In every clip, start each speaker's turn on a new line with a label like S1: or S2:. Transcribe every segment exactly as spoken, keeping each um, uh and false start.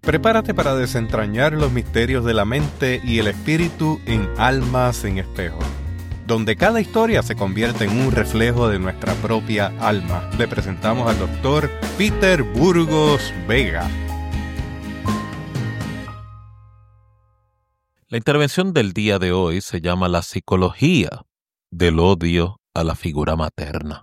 S1: Prepárate para desentrañar los misterios de la mente y el espíritu en Almas en Espejo, donde cada historia se convierte en un reflejo de nuestra propia alma. Le presentamos al doctor Peter Burgos Vega.
S2: La intervención del día de hoy se llama la psicología del odio a la figura materna.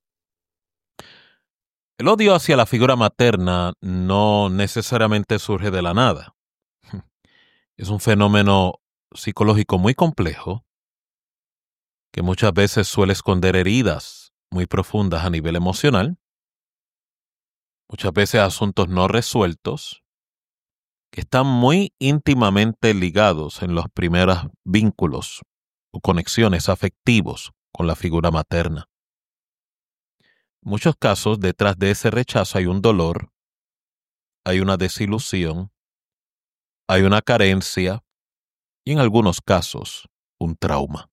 S2: El odio hacia la figura materna no necesariamente surge de la nada. Es un fenómeno psicológico muy complejo que muchas veces suele esconder heridas muy profundas a nivel emocional, muchas veces asuntos no resueltos que están muy íntimamente ligados en los primeros vínculos o conexiones afectivos con la figura materna. En muchos casos, detrás de ese rechazo hay un dolor, hay una desilusión, hay una carencia y en algunos casos, un trauma.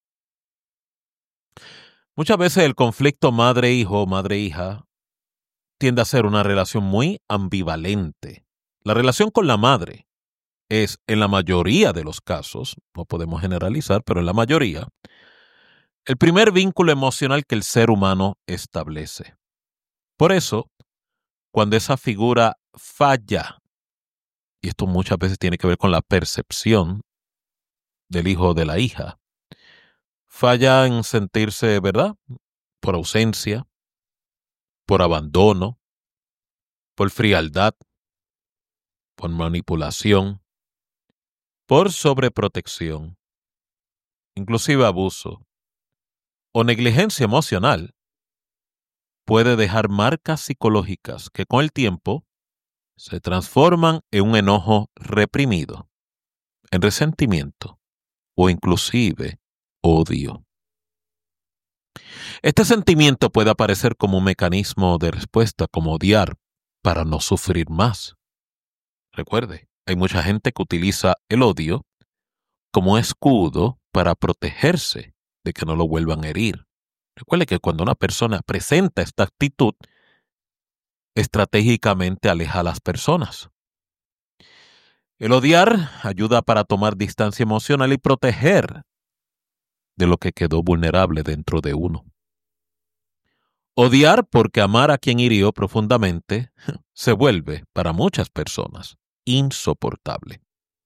S2: Muchas veces el conflicto madre-hijo o madre-hija tiende a ser una relación muy ambivalente. La relación con la madre es, en la mayoría de los casos, no podemos generalizar, pero en la mayoría, el primer vínculo emocional que el ser humano establece. Por eso, cuando esa figura falla, y esto muchas veces tiene que ver con la percepción del hijo o de la hija, falla en sentirse, ¿verdad?, por ausencia, por abandono, por frialdad, por manipulación, por sobreprotección, inclusive abuso o negligencia emocional, puede dejar marcas psicológicas que con el tiempo se transforman en un enojo reprimido, en resentimiento o inclusive odio. Este sentimiento puede aparecer como un mecanismo de respuesta, como odiar para no sufrir más. Recuerde, hay mucha gente que utiliza el odio como escudo para protegerse de que no lo vuelvan a herir. Recuerde que cuando una persona presenta esta actitud, estratégicamente aleja a las personas. El odiar ayuda para tomar distancia emocional y proteger de lo que quedó vulnerable dentro de uno. Odiar porque amar a quien hirió profundamente se vuelve, para muchas personas, insoportable.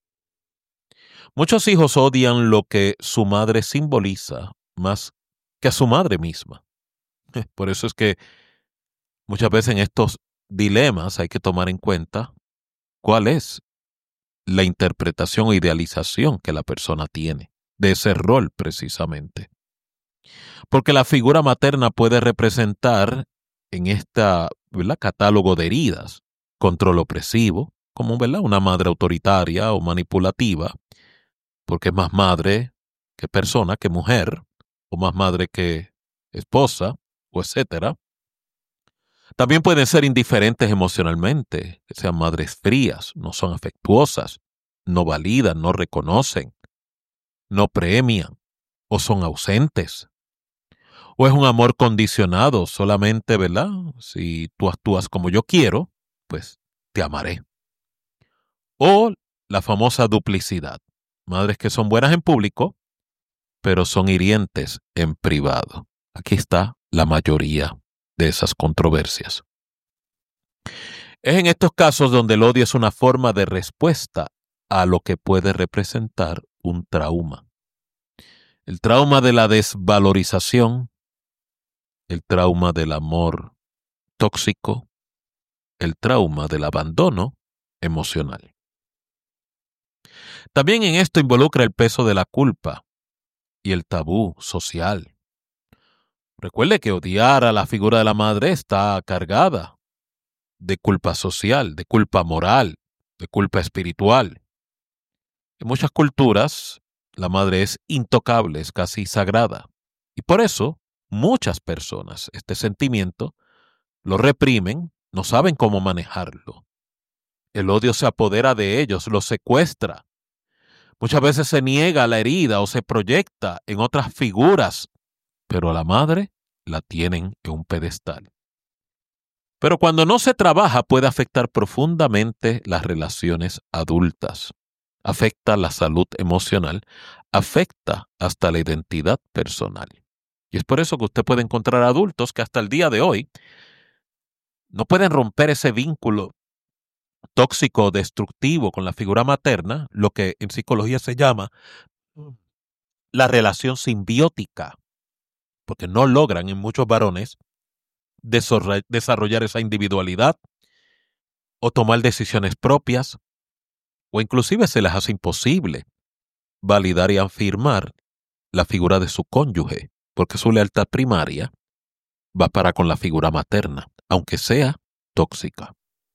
S2: Muchos hijos odian lo que su madre simboliza más que a su madre misma. Por eso es que muchas veces en estos dilemas hay que tomar en cuenta cuál es la interpretación o idealización que la persona tiene de ese rol precisamente. Porque la figura materna puede representar en este catálogo de heridas control opresivo, como ¿verdad? Una madre autoritaria o manipulativa, porque es más madre que persona, que mujer, o más madre que esposa, o etcétera. También pueden ser indiferentes emocionalmente, que sean madres frías, no son afectuosas, no validan, no reconocen, no premian, o son ausentes. O es un amor condicionado solamente, ¿verdad? Si tú actúas como yo quiero, pues te amaré. O la famosa duplicidad. Madres que son buenas en público, pero son hirientes en privado. Aquí está la mayoría de esas controversias. Es en estos casos donde el odio es una forma de respuesta a lo que puede representar un trauma. El trauma de la desvalorización, el trauma del amor tóxico, el trauma del abandono emocional. También en esto involucra el peso de la culpa y el tabú social. Recuerde que odiar a la figura de la madre está cargada de culpa social, de culpa moral, de culpa espiritual. En muchas culturas, la madre es intocable, es casi sagrada. Y por eso, muchas personas este sentimiento lo reprimen, no saben cómo manejarlo. El odio se apodera de ellos, los secuestra. Muchas veces se niega la herida o se proyecta en otras figuras, pero a la madre la tienen en un pedestal. Pero cuando no se trabaja puede afectar profundamente las relaciones adultas, afecta la salud emocional, afecta hasta la identidad personal. Y es por eso que usted puede encontrar adultos que hasta el día de hoy no pueden romper ese vínculo tóxico o destructivo con la figura materna, lo que en psicología se llama la relación simbiótica, porque no logran en muchos varones desarrollar esa individualidad o tomar decisiones propias, o inclusive se les hace imposible validar y afirmar la figura de su cónyuge, porque su lealtad primaria va para con la figura materna, aunque sea tóxica.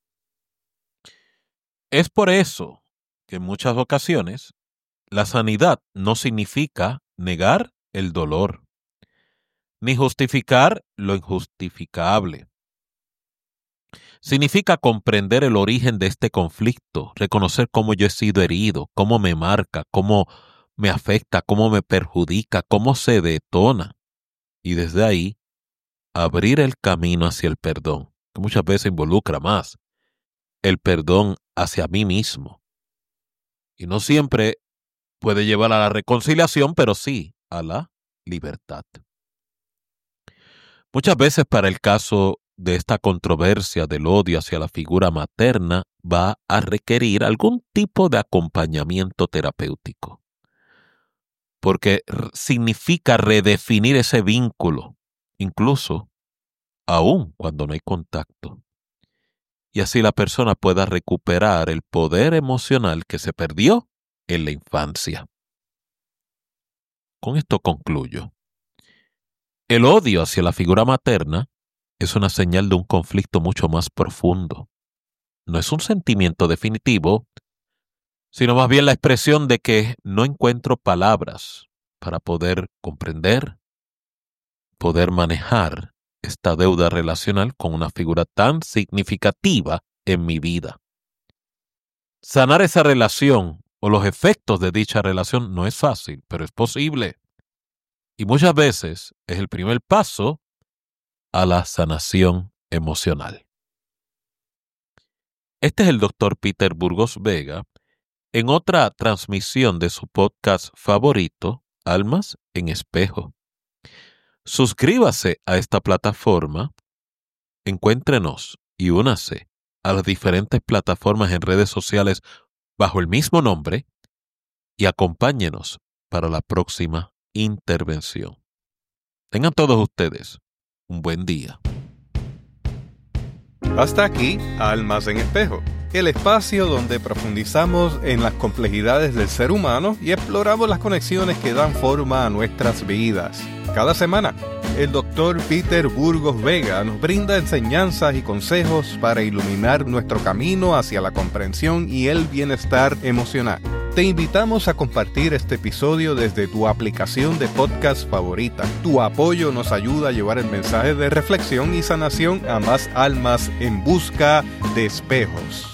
S2: Es por eso que en muchas ocasiones la sanidad no significa negar el dolor, ni justificar lo injustificable. Significa comprender el origen de este conflicto, reconocer cómo yo he sido herido, cómo me marca, cómo me afecta, cómo me perjudica, cómo se detona. Y desde ahí, abrir el camino hacia el perdón, que muchas veces involucra más el perdón hacia mí mismo. Y no siempre puede llevar a la reconciliación, pero sí a la libertad. Muchas veces para el caso de esta controversia del odio hacia la figura materna va a requerir algún tipo de acompañamiento terapéutico, porque significa redefinir ese vínculo, incluso aún cuando no hay contacto, y así la persona pueda recuperar el poder emocional que se perdió en la infancia. Con esto concluyo. El odio hacia la figura materna es una señal de un conflicto mucho más profundo. No es un sentimiento definitivo, sino más bien la expresión de que no encuentro palabras para poder comprender, poder manejar esta deuda relacional con una figura tan significativa en mi vida. Sanar esa relación o los efectos de dicha relación no es fácil, pero es posible. Y muchas veces es el primer paso a la sanación emocional. Este es el doctor Peter Burgos Vega en otra transmisión de su podcast favorito, Almas en Espejo. Suscríbase a esta plataforma, encuéntrenos y únase a las diferentes plataformas en redes sociales bajo el mismo nombre y acompáñenos para la próxima intervención. Tengan todos ustedes un buen día.
S1: Hasta aquí, Almas en Espejo, el espacio donde profundizamos en las complejidades del ser humano y exploramos las conexiones que dan forma a nuestras vidas. Cada semana, el doctor Peter Burgos Vega nos brinda enseñanzas y consejos para iluminar nuestro camino hacia la comprensión y el bienestar emocional. Te invitamos a compartir este episodio desde tu aplicación de podcast favorita. Tu apoyo nos ayuda a llevar el mensaje de reflexión y sanación a más almas en busca de espejos.